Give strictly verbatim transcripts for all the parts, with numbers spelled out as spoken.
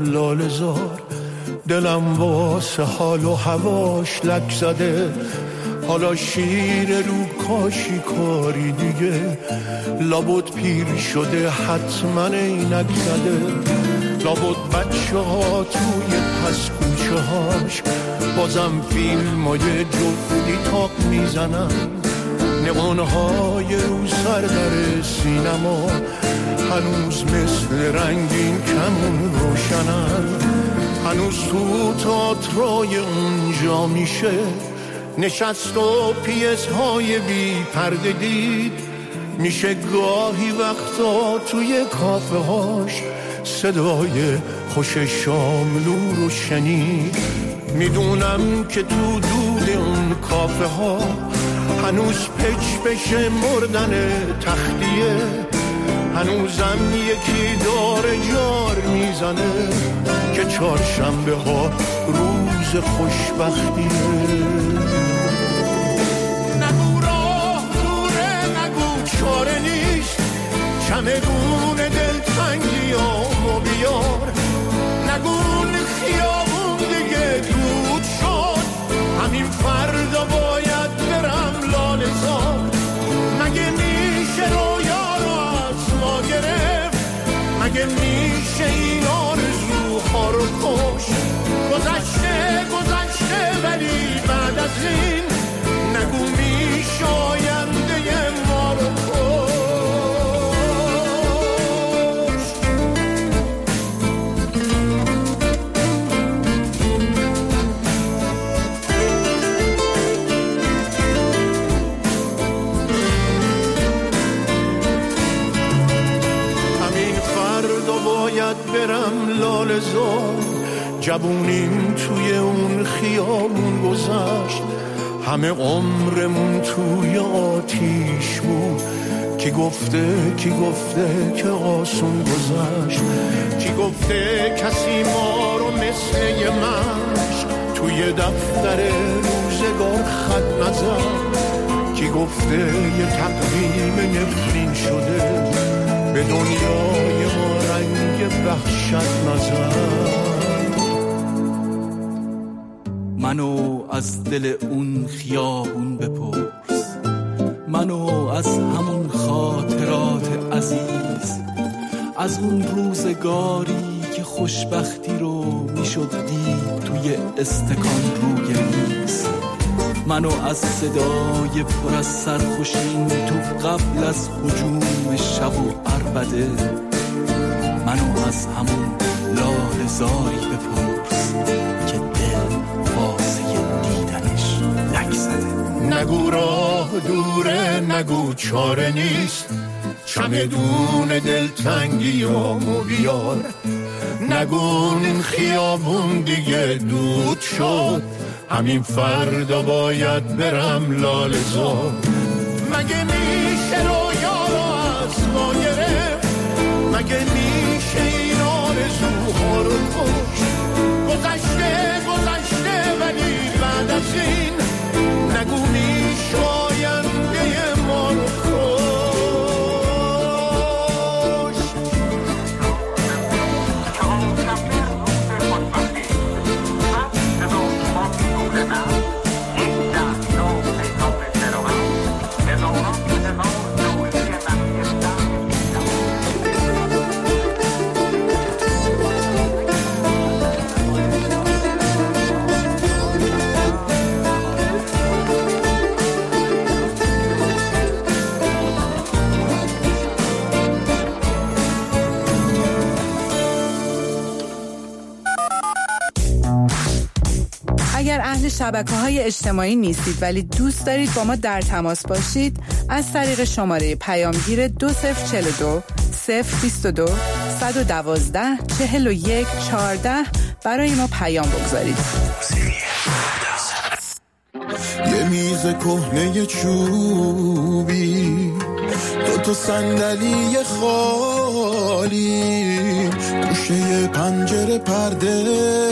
لاله زار. دلم واسه حال و هواش لک زده، حالا شیر رو کاشی کاری دیگه. لابد پیر شده حتما اینک زده، لابد بچه ها توی پس کوچه هاش بازم فیلم های جفتی تاق میزنن. نقانهای رو سر در سینما هنوز مثل رنگین کمون روشنن. هنوز تو تئاترای اونجا میشه نشست و پیس های بی پرده دید. میشه گاهی وقتا توی کافه هاش صدای خوش شاملو رو شنید. میدونم که تو دود اون کافه ها هنوز پچ بشه مردن تختیه. هنوزم یکی داره جار میزنه که چهارشنبه ها روز خوشبختیه. نگو راه دوره، نگو چاره نیست، چمدون دلتنگی آمو بیار. نگو اون خیابون دیگه دود شد، همین فردا باید برم لاله زار. مگه میشه رویا رو از ما گرفت؟ مگه میشه این آرزوها رو کشت؟ گذشته گذشته ولی بعد از این نگو میشه آینده ما رو کشت. برم لاله زار. جوونیم توی اون خیابون گذشت، همه عمرمون توی آتیش بود. کی گفته کی گفته که آسون گذشت؟ کی گفته کسی ما رو مثل یه مشت توی دفتر روزگار خط نزد؟ کی گفته یه تقویم نفرین شده به دنیای ما رنگ وحشت نزد؟ منو از دل اون خیابون بپرس، منو از همون خاطرات عزیز، از اون روزگاری که خوشبختی رو میشد دید توی استکان روی میز. منو از صدای پر از سرخوشین تو قبل از هجوم شب و عربده، منو از همون لاله زاری بپرس که دل واسه دیدنش لک زده. نگو راه دوره، نگو چاره نیست، چمدون دلتنگی آمو بیار. نگو این خیابون دیگه دود شد، همین فردا باید برم لاله زار. مگه میشه رویا رو از ما گرفت؟ مگه میشه این آرزوها رو کشت؟ گذشته گذشته ولی بعد از این نگو میشه آینده ما رو کشت. اگر اهل شبکه‌های اجتماعی نیستید ولی دوست دارید با ما در تماس باشید، از طریق شماره پیامگیر دو صفر چهل و دو صفر بیست و دو صد و دوازده چهل و یک چهارده برای ما پیام بگذارید. یه میز کهنه چوبی، دو تا صندلی خالی، گوشه پنجره پرده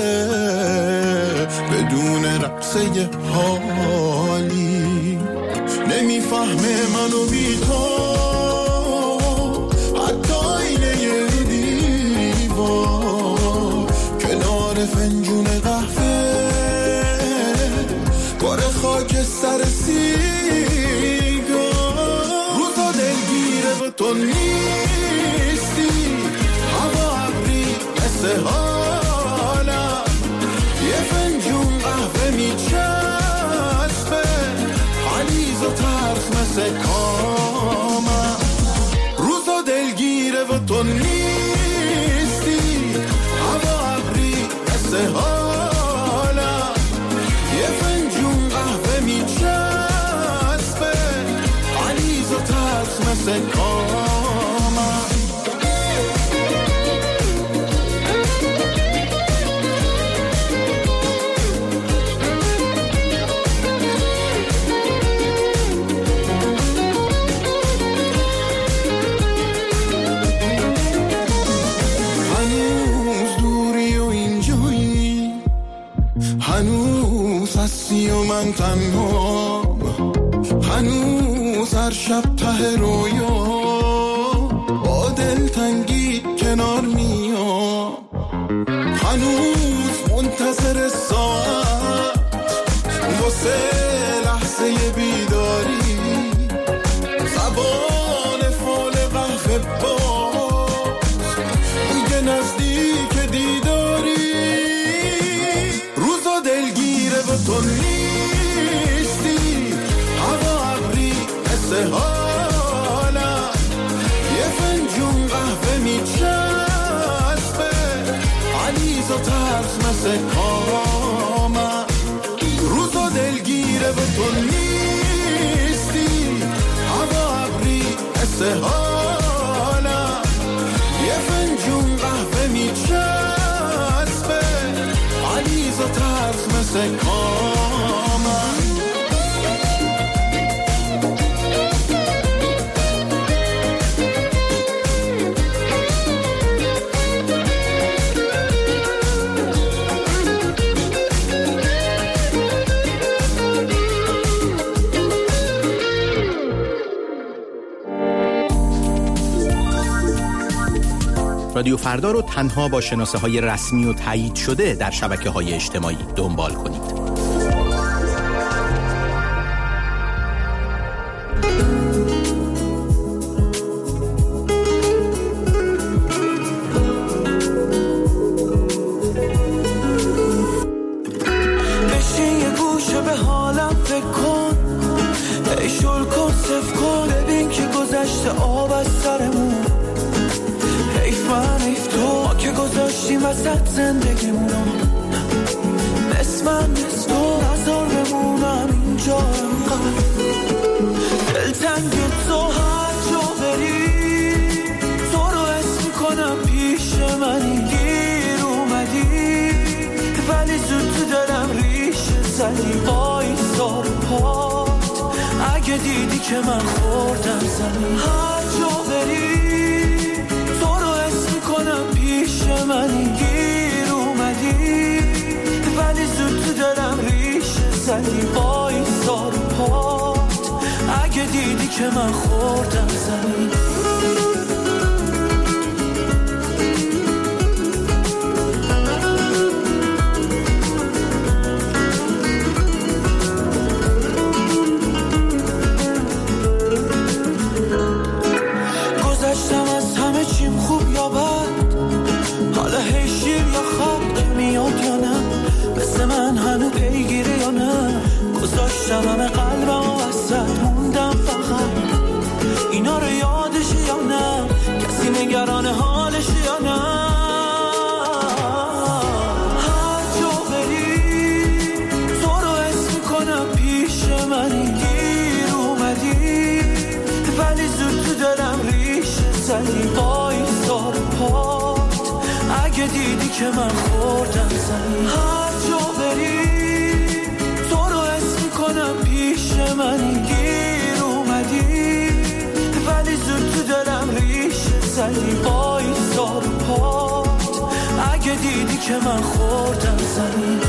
بدون رقصه حالی. نمیفهمه منو بی تو، حتی اینه یه دیوار خاک سر سیگار. روزا دلگیره و تو نیستی، هوا ابری مثل حالم، یه فنجون قهوه میچسبه غلیظ و تلخ مثل کامم. روزا دلگیره و تو نیستی، هوا ابری مثل حالم، یه فنجون قهوه میچسبه غلیظ و تلخ مثل کامم. و من تنها، هنوز هر شب ته رویا با دلتنگی کنار میام، هنوز منتظر ساعت واسه لحظه بیداری، زبان فال قهوه باز میگه نزدیک دیداری. روزا دلگیره و تو نیستی، هوا ابری مثل حالم، یه فنجون قهوه میچسبه غلیظ و تلخ مثل کامم. روزا دلگیره و تو نیستی، هوا ابری مثل حالم، یه فنجون قهوه میچسبه غلیظ و تلخ مثل کامم. رادیو فردا رو تنها با شناسه های رسمی و تایید شده در شبکه های اجتماعی دنبال کنید. بشین یه گوشه به حالم فکر کن، ای شل کن صف کن، ببین که گذشته آب از سرمون. حیف من حیف تو، ما که گذاشتیم وسط زندگیمونو، نصف من نصف تو، نظر بمونم اینجا انقدر دلتنگ تو. هر جا بری تو رو حس میکنم پیش منی، گیر اومدی ولی زود تو دلم ریشه زدی. وایسا رو پات اگه دیدی که من خوردم زمین. هر جا بری کنم پیش منی، گیر اومدی ولی زود تو دلم ریشه زدی. وایسا رو پات اگه دیدی که من خوردم زمین. گذشتم از همه چیم خوب یا بد، حالا هی شیر یا خط که میاد یا نه، مثل من هنو پیگیری یا نه. گذاشتم همه قلبم و وسط موندم فقط، اینا رو یادش یا نه، کسی نگران حالش یا نه. هر جا بری تو رو حس میکنم پیش منی، گیر اومدی ولی زود تو دلم ریشه زدی. وایسا رو پات اگه دیدی که من خوردم زمین. هر جا بری تو رو حس میکنم پیش منی، گیر اومدی ولی زود تو دلم ریشه زدی. وایسا رو پات اگه دیدی که من خوردم زمین.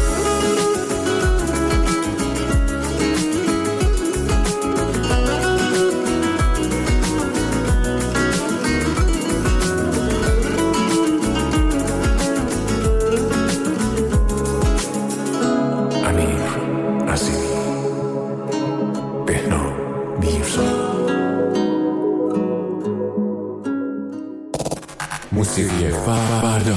فردا.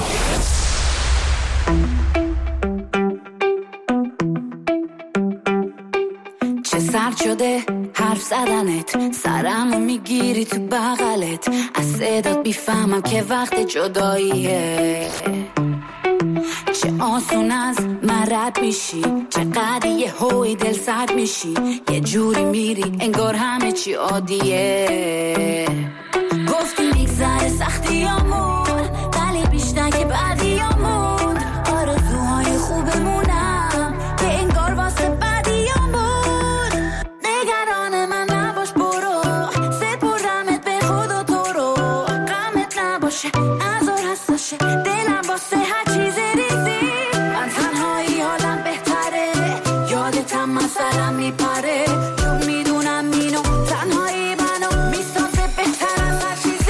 چه سرد شده حرف زدنت، سرمو میگیری تو بغلت، از صدات بیفهمم که وقت جداییه. چه آسون از من رد میشی، چقدر یه هوی دل سرد میشی، یه جوری میری انگار همه چی عادیه. گفتی میگذره سختیامون، ولی بیشتر که بعدیامون، آرزوهای خوبمونم که انگار واسه بعدیامون. نگران من نباش برو، سپردمت به خود و تو رو، غمت نباشه ازار هستشه دلم واسه هر چیز ریزی. من تنهایی حالم بهتره، یادتم من سرم میپره، چون میدونم اینو تنهایی منو میسازه بهتر از هر چیزی.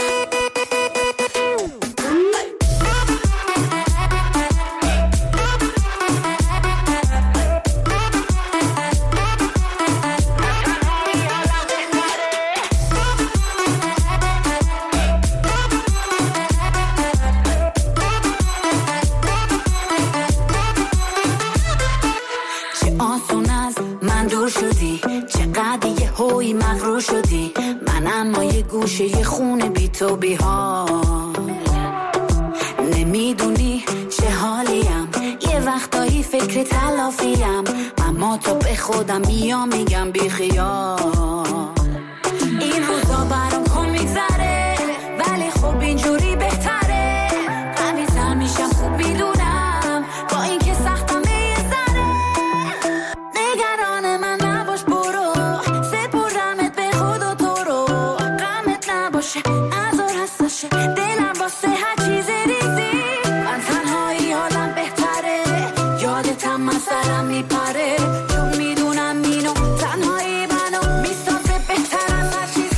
چقدر یه هوی مغرور شدی، من اما یه گوشه یه خونه بی تو بی حال. نمیدونی چه حالیم، یه وقتایی فکر تلافیم، اما تو به خودم میام میگم بی خیال. این روزا برام کن میگذره، ولی خب اینجوری بهتره. قوی‌تر میشم خوب میدونم، با این که سختم یه ذره. نگران من نباش برو، سپردمت به خود و تو رو، غمت نباشه ازار هستشه دلم واسه هر چیز ریزی. من تنهایی حالم بهتره، یادتم من سرم میپره، چون میدونم اینو تنهایی منو میسازه بهتر از هر چیزی.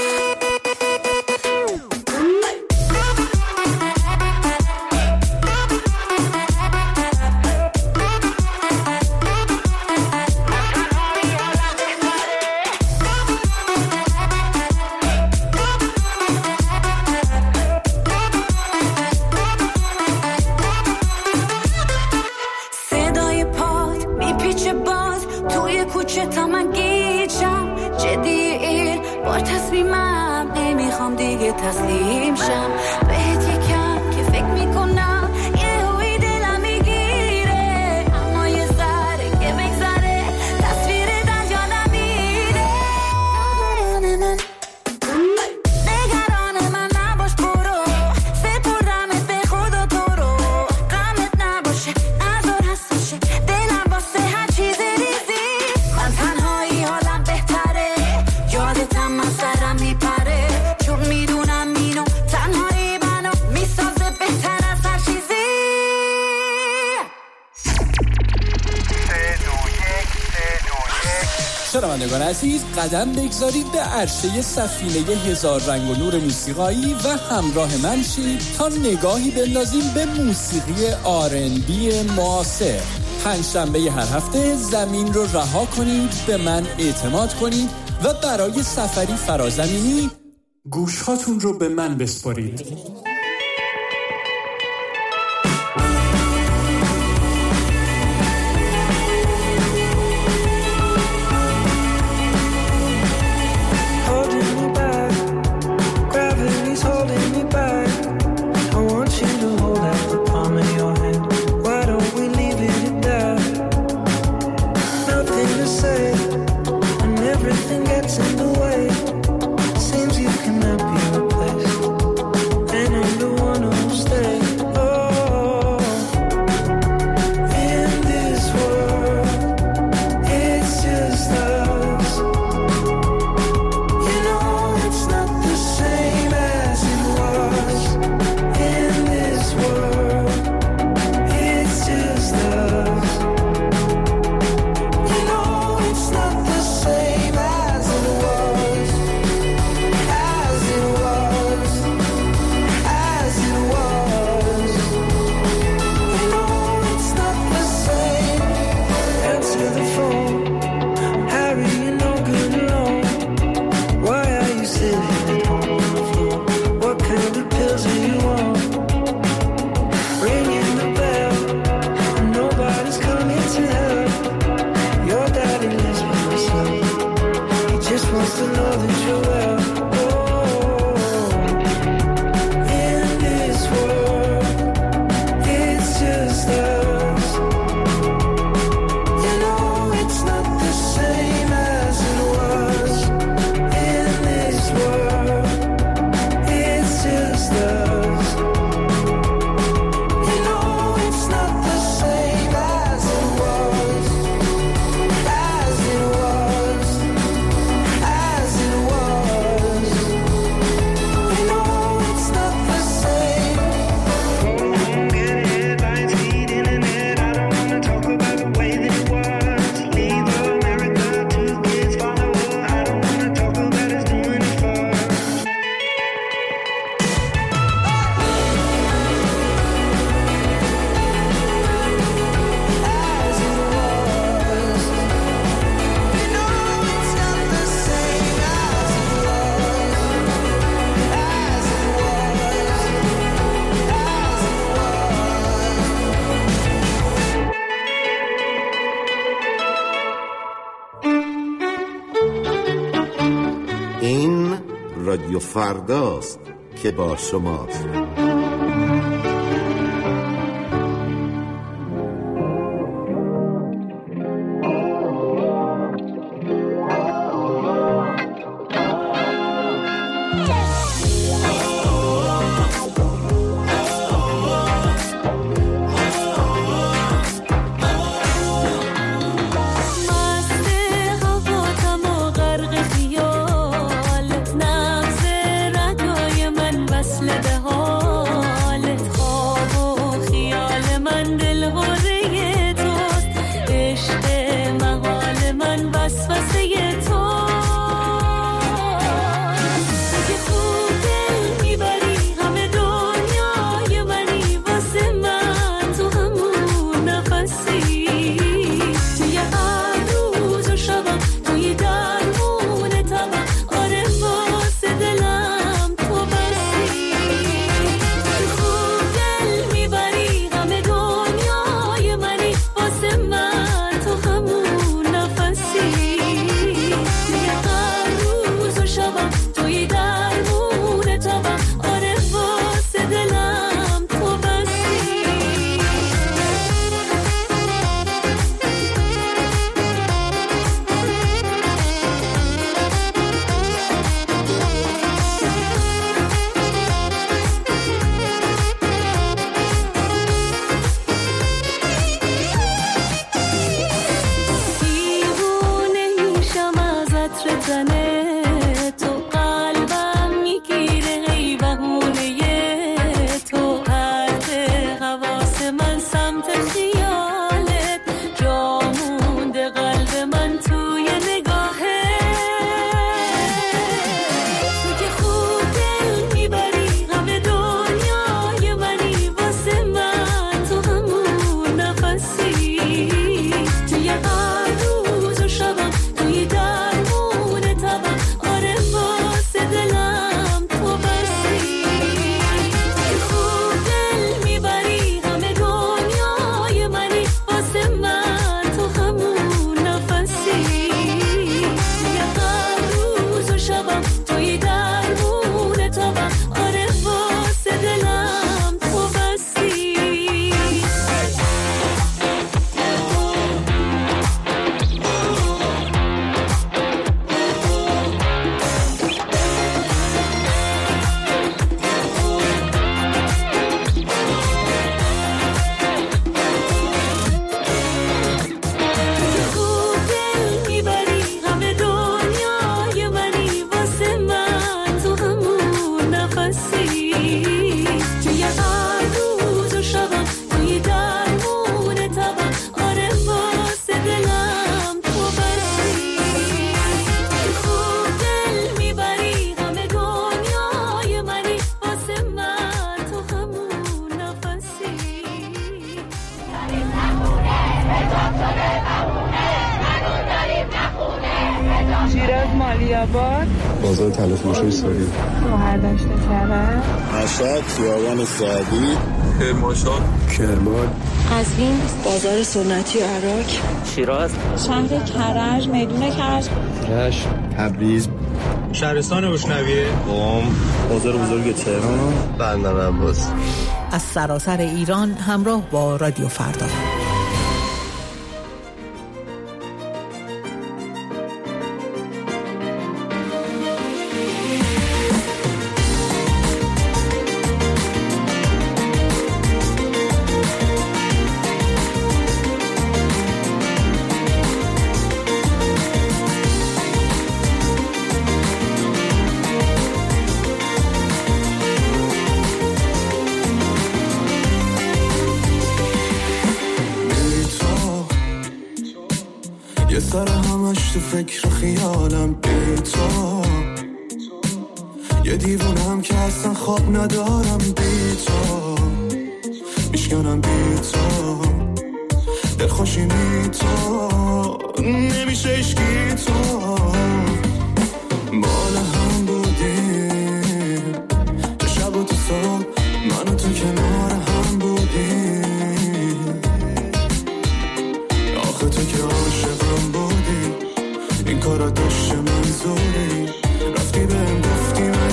صدای پات میپیچه باز توی کوچه تا من گیجم، جدی این بار تصمیمم، نمیخوام دیگه تسلیم شم بهت یکم که فکر میکنم یه هوی دلم میگیره، اما یه ذره که بگذره تصویر در یادم میره. نگران من نباش برو، سپردمت به خود و تو رو، غمت نباشه ازار هستشه دلم واسه هر چیز ریزی. من تنهایی حالم بهتره، یادتم من سرم میپره، چون میدونم اینو تنهایی منو میسازه بهتر از هر چیزی. شنوندگان عزیز، قدم بگذارید به عرشه سفینه هزار رنگ و نور موسیقایی و همراه من شید تا نگاهی بندازیم به موسیقی آر ان بی معاصر. پنجشنبه هر هفته زمین رو رها کنید، به من اعتماد کنید و برای سفری فرازمینی گوشهاتون رو به من بسپارید. Holding me back, gravity's holding me back. I want you to hold out the palm of your hand. Why don't we leave it at that? Nothing to say when everything gets in the way. Seems you cannot be replaced, and I'm the one who'll stay. Oh, in this world, it's just us. You know it's not the same as it was. In this world, it's just us. You know it's not the same as it was. As it was. As it was. You know it's not the same. Answer the phone. Harry, you're no good alone. Why are you sitting at home on the floor? What kind of pills are you on? رادیو فرداست که با شماست. بازار تلفروشی ساری شهرداشت کرد مشهد خیابان سعدی کرمانشاه کرمان قزوین بازار سنتی عراق شیراز شهر کرج میدون کرج رشت تبریز شهرستان بوشنویه قم بازار بزرگ تهران بندر عباس. از سراسر ایران همراه با رادیو فردا. فکر خیالم بی تو یه دیوونم که اصلا خواب ندارم بی تو میشکنم بی تو دلخوشی بی تو نمیشه اشکی تو بالا هم بودیم تو شب و تو صبح من و تو کنار هم بودیم آخه تو که عاشقم بودی این کارا داشته منظوری رفتی بهم گفتی من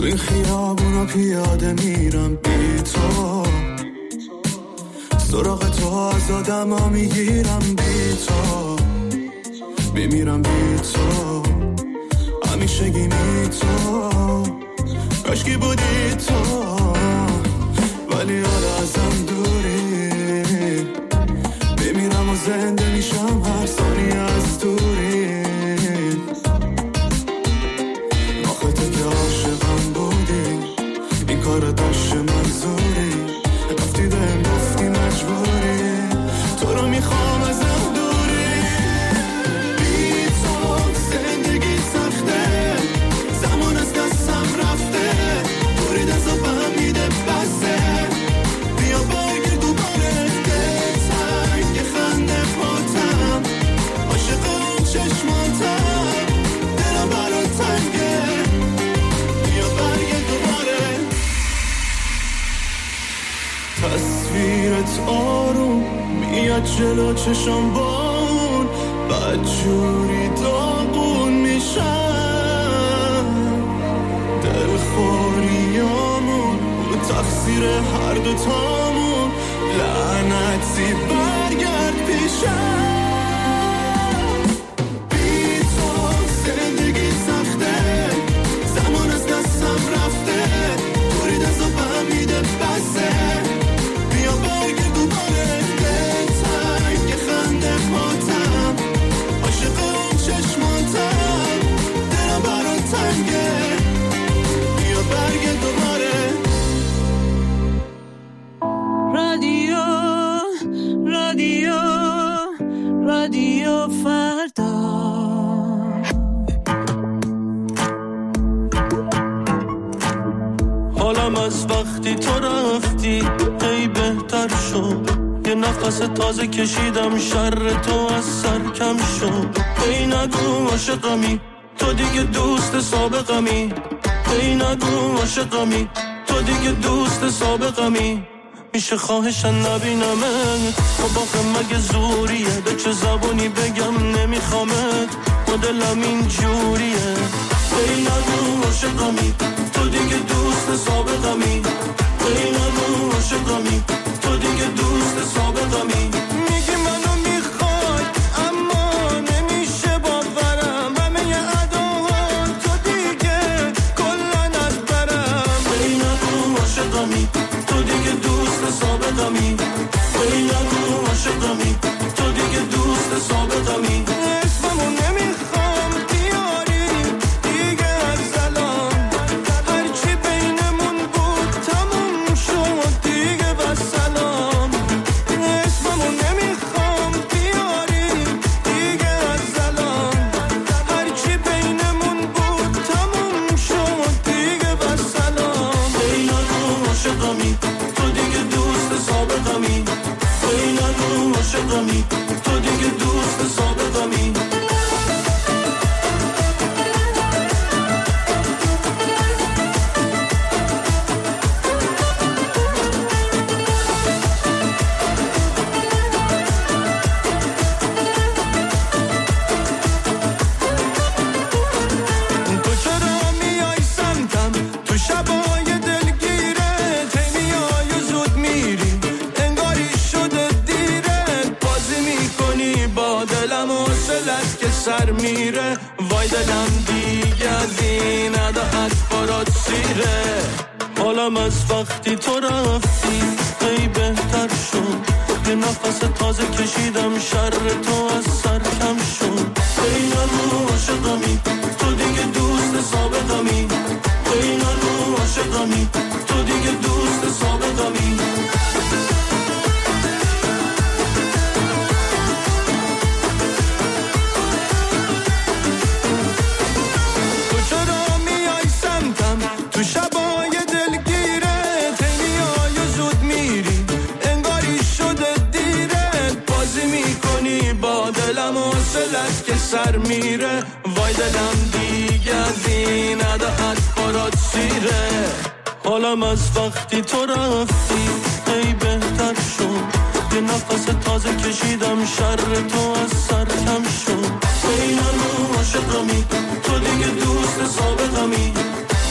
تو این خیابونا پیاده میرم بی تو، سراغ تو از آدم ها میگیرم بی تو، میمیرم بی تو، همیشه گیمی تو، کاشکی بودی تو، ولی حالا ازم دوری، بمیرم و زنده میشم هر ثانیه از دوری. آخه تو که عاشقم بودی، این کار داشت منظوری، رفتی بهم گفتی مجبوری، تو رو میخوام ازم دوری. بی تو زندگی سخته، زمان از دستم رفته، دوری دست و بهم میده بسته، بیا برگرد دوباره دلتنگ خنده پاتم، عاشق اون چشماتم، دلم برات تنگه، بیا برگرد دوباره. تصویرت آروم میاد جلو چشم بان، بدجوری داغون میشم، دلخوریامون و تقصیر هر دوتامون، لعنتی برگرد پیشم. بی تو زندگی سخته، زمان از دستم رفته، دوری دست و بهم میده بسته، بیا برگرد دوباره دلتنگ خنده پاتم، عاشق اون چشماتم، دلم برات تنگه، بیا برگرد دوباره. رادیو رادیو رادیو فردا. حالم از وقتی تو رفتی ای بهتر شد، یه نفس تازه کشیدم، شر تو از سر کم شد. ای نگو عاشقمی تو دیگه دوست سابقمی، ای نگو عاشقمی تو دیگه دوست سابقمی، میشه خواهشن نبینمت، خب آخه مگه زوریه، به چه زبونی بگم نمیخوامت، مدلم این جوریه. ای نگو عاشقمی تو دیگه دوست سابقمی، ای نگو عاشقمی تو دیگه دوست سابقمی، میگی منو میخوای اما نمیشه باورم، همه ی اداها تو دیگه کلن از برم. ای نگو عاشقمی تو دیگه دوست سابقمی، ای نگو عاشقمی تو دیگه دوست سابقمی، اسممو نمیخوام بیاری دیگه از الان، هرچی بینمون بود تموم شد دیگه بسلام، اسممو نمیخوام بیاری دیگه از الان، هرچی بینمون بود تموم شد دیگه بسلام. ای نگو عاشقمی تو دیگه دوست سابقمی، ای نگو عاشقمی تو دیگه دوست سابقمی. تو چرا میای سمتم تو شبای دلگیره، تیمیای زود میری انگاری شده دیره، بازی میکنی با دلم و سلت که سر میره، وای دلم دیگه از این عداعت برات سیره. حالم از وقتی تو رفتی ای بهتر شد، یه نفس تازه کشیدم، شر تو از سر کم شد. ای نگو عاشقمی تو دیگه دوست سابقمی، ای نگو عاشقمی تو دیگه دوست سابقمی. تو چرا میای سمتم تو شبای دلگیره، تیمیای زود میری انگاری شده دیره، بازی میکنی با دلم و سلت که سر میره، وای دلم دیگه از این عداعت برات سیره. حالم از وقتی تو رفتی ای بهتر شد، یه نفس تازه کشیدم، شر تو از سر کم شد. ای نگو عاشقمی تو دیگه دوست سابقمی،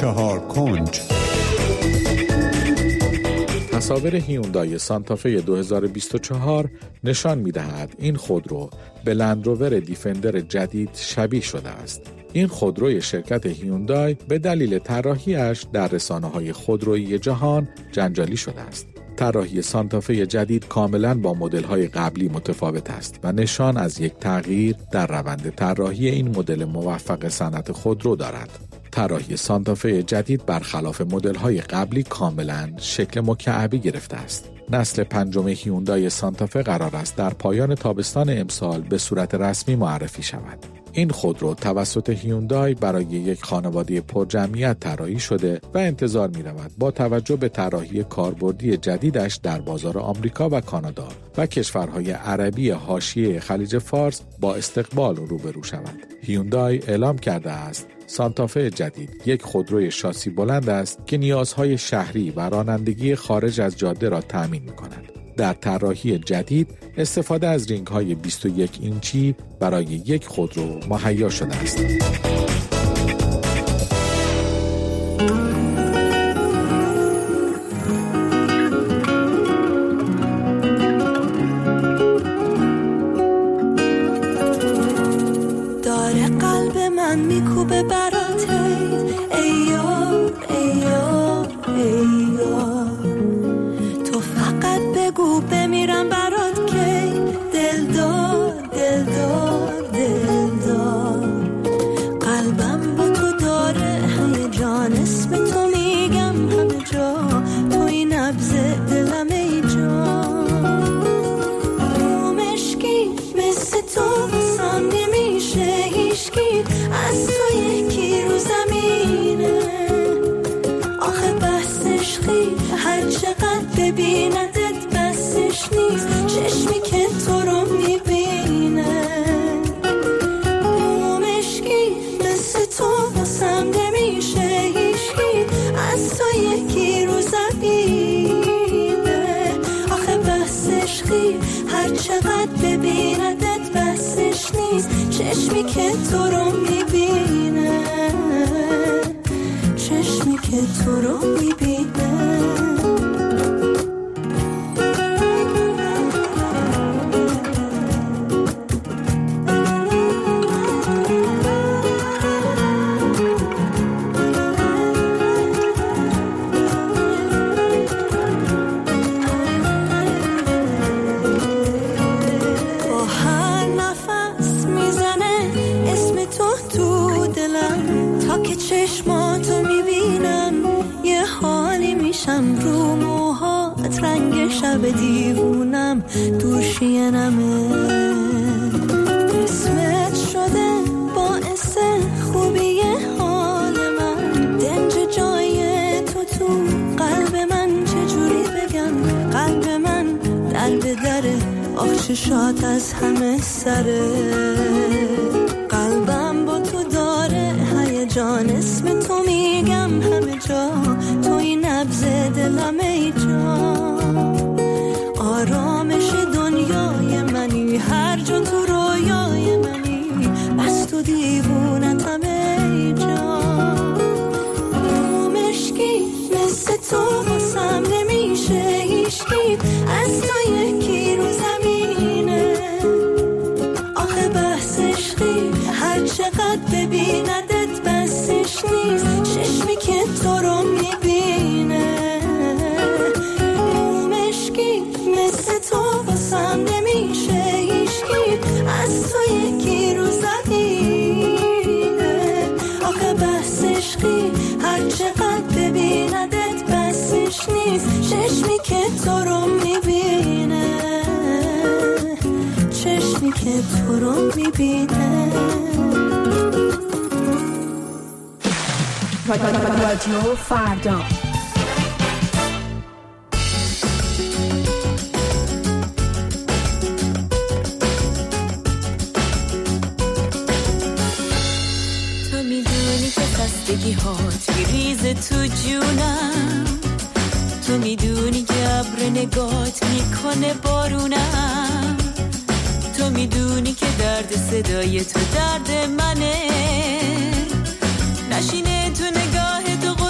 چهار کنج. تصاویر هیوندای سانتافه دو هزار و بیست و چهار نشان می‌دهد این خودرو به لندروور دیفندر جدید شبیه شده است. این خودروی شرکت هیوندای به دلیل طراحی‌اش در رسانه‌های خودرویی جهان جنجالی شده است. طراحی سانتافه جدید کاملاً با مدل‌های قبلی متفاوت است و نشان از یک تغییر در روند طراحی این مدل موفق صنعت خودرو دارد. طراحی سانتافه جدید برخلاف مدل‌های قبلی کاملاً شکل مکعبی گرفته است. نسل پنجم هیوندای سانتافه قرار است در پایان تابستان امسال به صورت رسمی معرفی شود. این خودرو توسط هیوندای برای یک خانواده پرجمعیت طراحی شده و انتظار می‌رود با توجه به طراحی کاربردی جدیدش در بازار آمریکا و کانادا و کشورهای عربی حاشیه خلیج فارس با استقبال روبرو شود. هیوندای اعلام کرده است سانتافه جدید یک خودروی شاسی بلند است که نیازهای شهری و رانندگی خارج از جاده را تأمین می‌کند. در طراحی جدید استفاده از رینگ‌های بیست و یک اینچی برای یک خودرو مهیا شده است. داره قلب من میکوبه برات ایو ایو ایو تو فقط بگو بمیرم برات کی دلدار دلدار دلدار قلبم با تو داره هیجان اسم تو میگم همه جا توی نبض دلم ای جان رومشکی مثل تو واسم نمیشه هیشکی از تو یکی رو زمینه آخه بس عشقی هر چقدر ببیندت بسش نیست چشمی که تو رو میبینه رومشکی مثل تو واسم نمیشه هیشکی از تو یکی رو زمینه آخه بس عشقی هر چقدر ببیندت بسش نیست چشمی که تو رو میبینه چشمی که تو رو میبینه چشماتو میبینم یه حالی میشم رو موهات رنگ شب دیوونم دوشینمه اسمت شده باعث خوبی حال من دنج جای تو تو قلب من چجوری بگم قلب من در به دره آخ چشات از همه سره قلبم با تو داره جان اسم تو میگم همه جا توی نبض دلم ای جان آرامش دنیای منی هر جا تو رویای منی بس تو دیوونتم ای جان رومشکی مثل تو واسم نمیشه هیشکی از تو یکی رو زمینه آخه بس عشقی هر چقدر ببیندت بسش نیست چشمی که تو رو میبینه رومشکی مثل تو واسم نمیشه هیشکی از تو یکی رو زمینه آخه بس عشقی هر چقدر ببیندت بسش نیست چشمی که تو رو میبینه چشمی که تو رو میبینه رادیو فردا تو میدونی که خستگی هات میریزه تو جونم تو میدونی که ابر نگات میکنه بارونم تو میدونی که درد صدای تو درد منه نشینه تو نگاه تو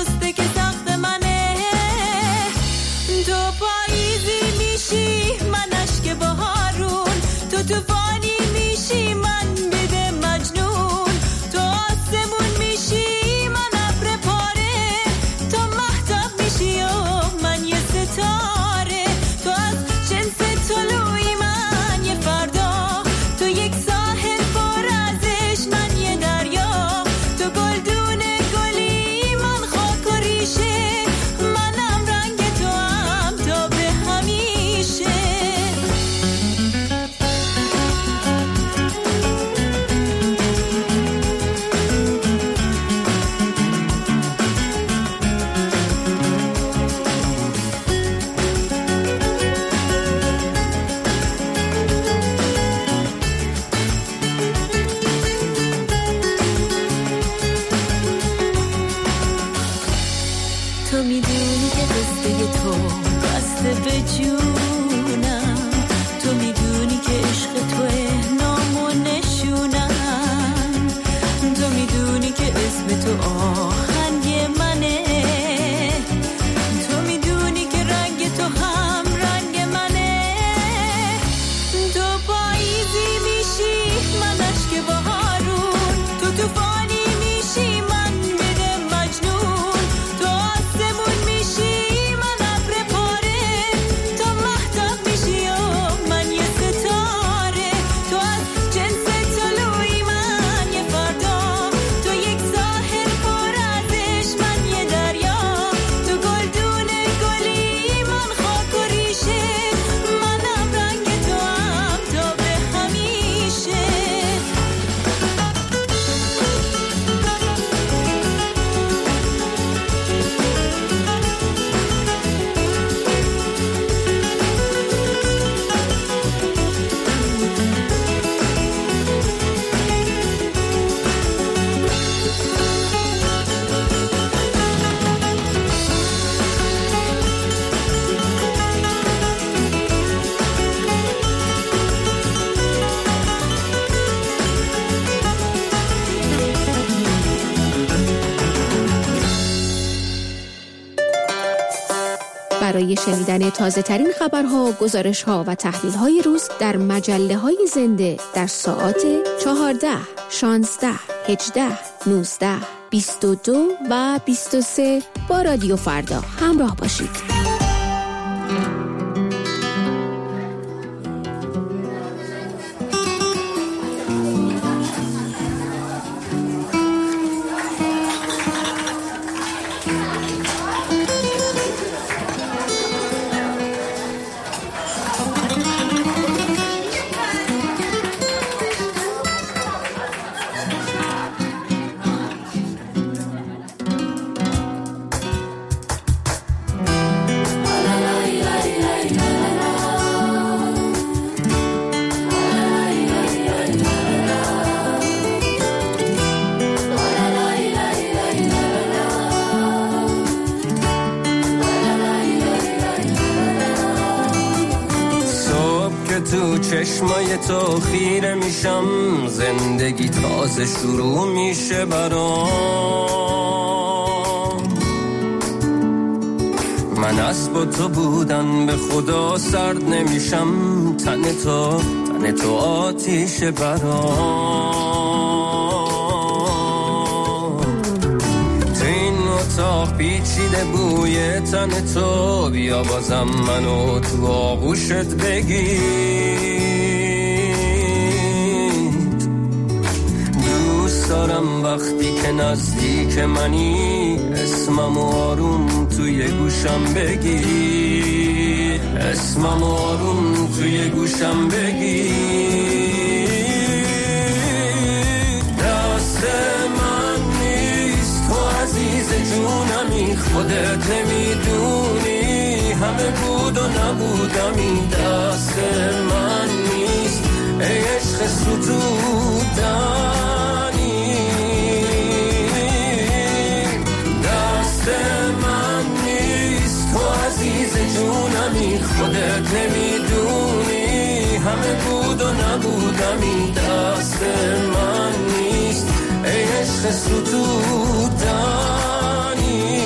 برای شنیدن تازه ترین خبرها، گزارش‌ها و تحلیل‌های روز در مجله‌های زنده در ساعات چهارده، شانزده، هجده، نوزده، بیست و دو و بیست و سه با رادیو فردا همراه باشید. چشمای تو خیره میشم، زندگی تازه شروع میشه برام. من اسب تو بودن به خدا سرد نمیشم، تن تو تن تو آتیش برام. تو این اتاق پیچیده بوی تن تو، بیا بازم منو تو آغوشت بگیر. دارم وقتی که نزدیک منی، اسمم آروم توی گوشم بگی، اسمم آروم توی گوشم بگی. دست من نیست تو عزیز جونمی، خودت نمیدونی همه بود و نبودمی. دست من نیست ای عشق ستودن، خودت نمیدونی همه بود و نبودمی. دست من نیست ای عشق ستودنی.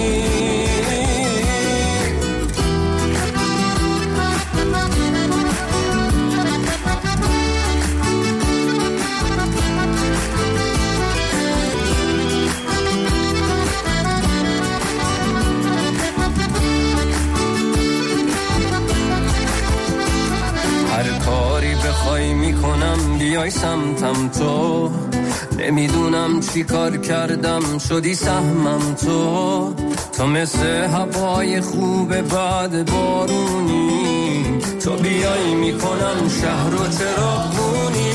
بخوای میکنم بیای سمتم تو، نمیدونم چی کار کردم شدی سهمم تو. تو مثل هوای خوب بعد بارونی، تو بیای میکنم شهر رو چراغونی.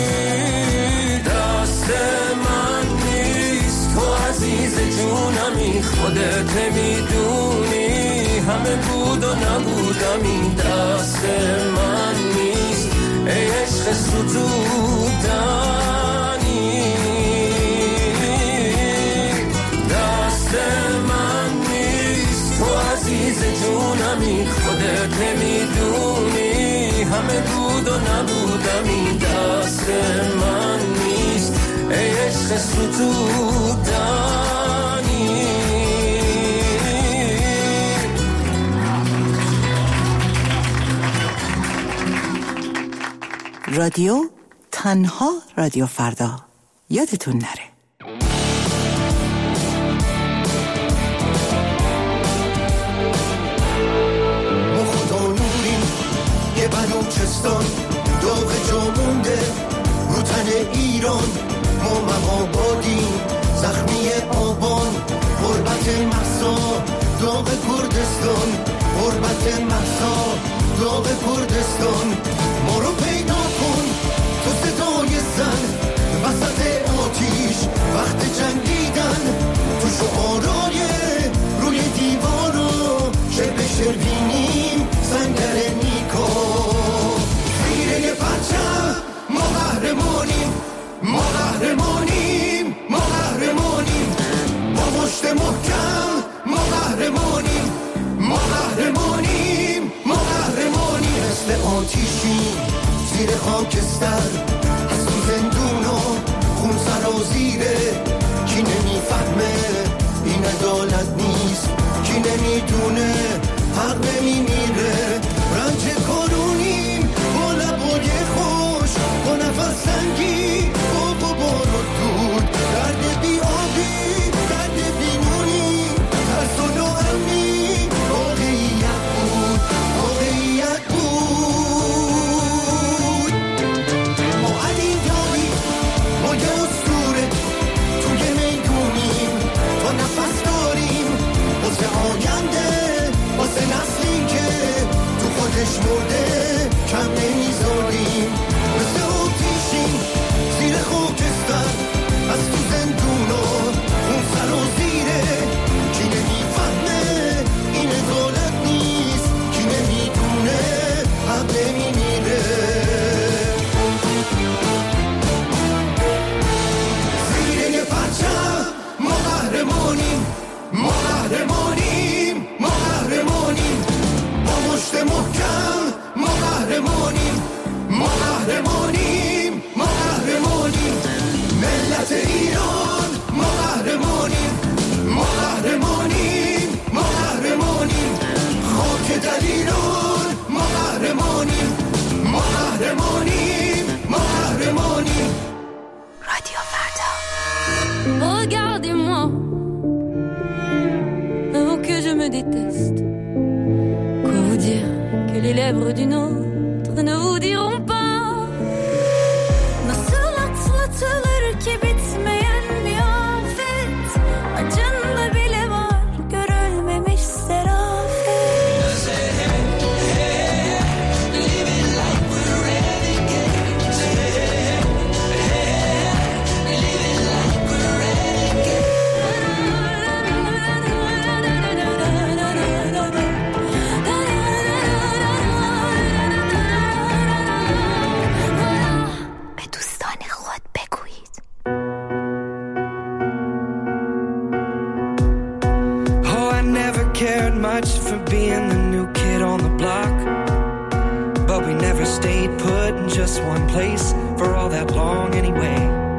دست من نیست تو عزیز جونمی، خودت نمیدونی همه بود و نبودمی. دست من نیست ای عشق ستودنی. دست من نیست تو عزیز جونمی، خودت نمیدونی همه بود و نبودمی. دست من نیست ای عشق ستودنی. رادیو تنها رادیو فردا، یادتون نره. ما خدا نوریم یه بلوچستان، داغ جا مونده رو تن ایران. ما مهابادیم زخمی آبان، غربت مهسا داغ کردستان، غربت مهسا داغ کردستان. ما رو پیدا کن تو صدای زن وسط آتیش وقت جنگیدن، تو شعارای روی دیوارو شب شروینیم سنگر نیکا. زیره پرچم ما قهرمانیم، ما قهرمانیم، ما قهرمانیم. با مشت محکم ما قهرمانیم، ما قهرمانیم، ما قهرمانیم. مثل آتیشیم زیر خاکستر، از تو زندونا خون سرازیره. کی نمیفهمه این عدالت نیست، کی نمیدونه lèvres d'une autre ne vous diront pas. Nasıl atlatılır ki bitmeyen bir afet, acında bile var görülmemiş serafet. Living like we're renegades. Living like we're renegades. به دوستان خود بگویید. Oh, I never cared much for being the new kid on the block, but we never stayed put in just one place for all that long anyway.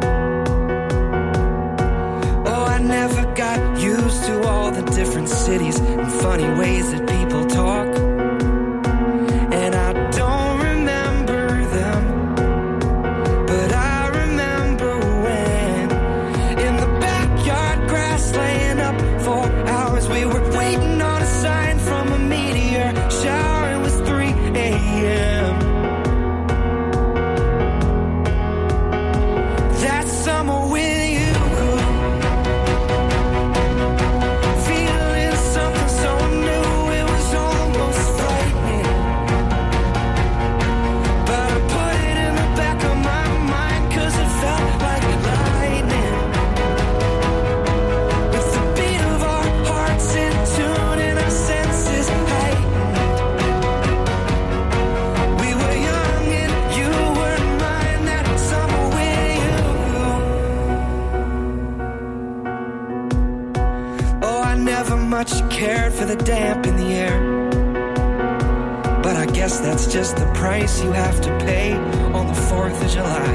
Oh, I never got used to all the different cities and funny ways that people talk, and I don't remember them, but I remember when in the backyard grass laying up for hours we were waiting on a sign from a meteor shower. It was three a.m. That summer with you, feeling something so new, it was almost frightening. But I put it in the back of my mind 'cause it felt like lightning. With the beat of our hearts in tune and our senses heightened. We were young and you were mine that summer with you. Oh, I never much cared for the damp in the air, but I guess that's just the price you have to pay on the fourth of July.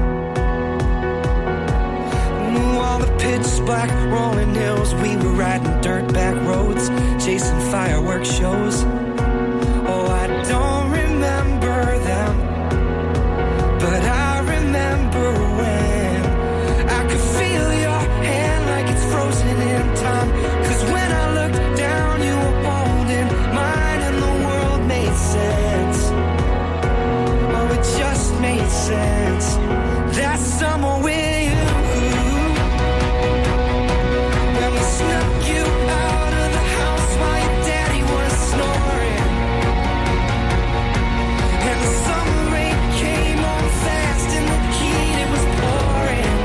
Ooh, all the pitch black rolling hills, we were riding dirt back roads, chasing fireworks shows. Oh, I don't remember them, but I remember when I could feel your hand like it's frozen in time. 'Cause when I looked down, you were holding mine and the world made sense. Oh, it just made sense. That summer with you, when we snuck you out of the house while your daddy was snoring, and the summer rain came on fast and the heat, it was pouring,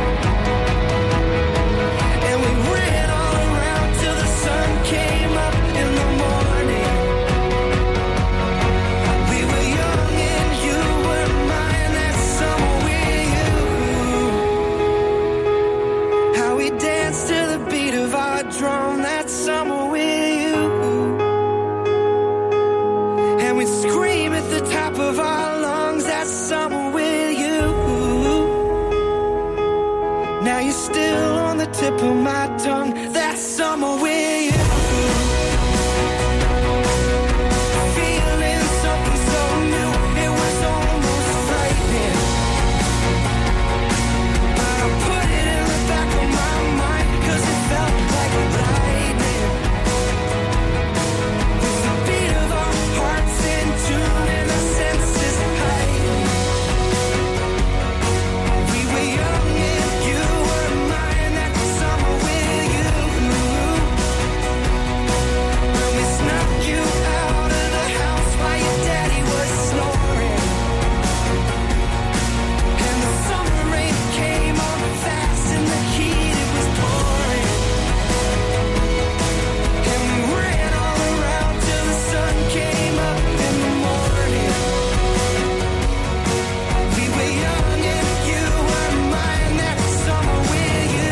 and we ran all around till the sun came up in the morning. We were young and you were mine that summer with you. How we danced to the beat of our drum that summer with you, and we'd scream at the top of our lungs that summer with you. Now you're still on the tip of my tongue that summer with you. Feeling something so new, it was almost frightening. But I put it in the back of my mind 'cause it felt like lightning. With the beat of our hearts in tune and our senses heightened. We were young and you were mine that summer with you. When we snuck you out of the house while your daddy was snoring, and the summer rain came on fast and the heat, it was pouring, and we ran all around till the sun came up in the morning. We were young and you were mine that summer with you.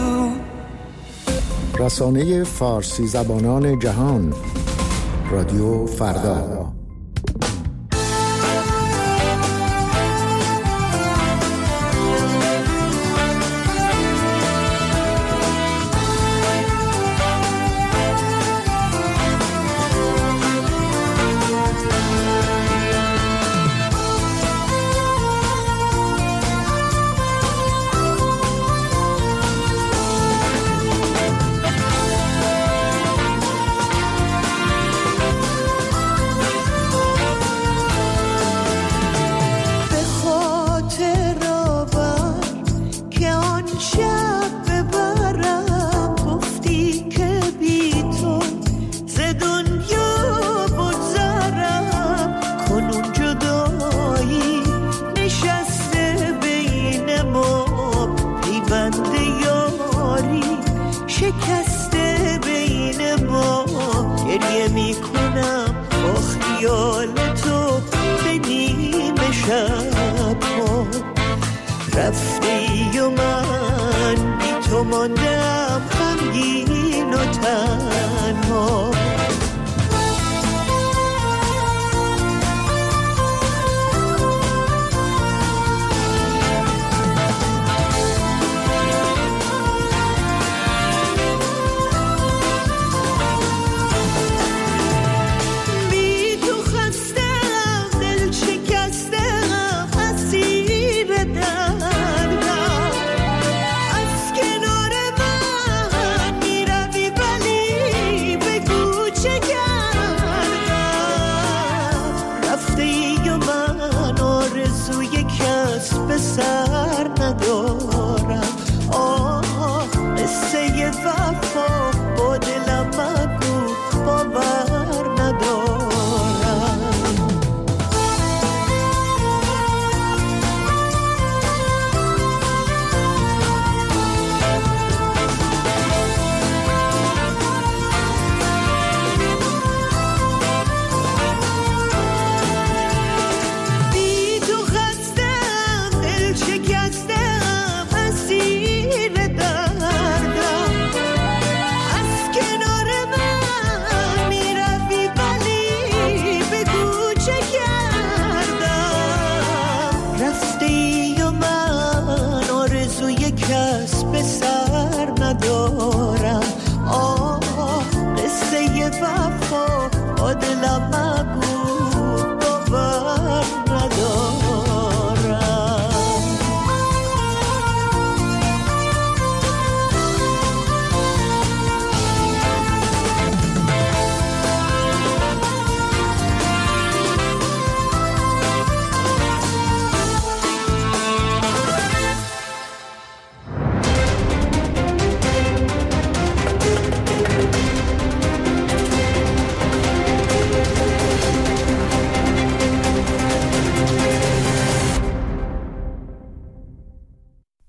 رسانه فارسی زبانان جهان، رادیو فردا. بند یاری شکسته بین ما، گریه میکنم با خیال تو به نیمه شب ها. رفته ای و من بی تو ماندم غمگین و تنها. سر ندارم آه قصه وفا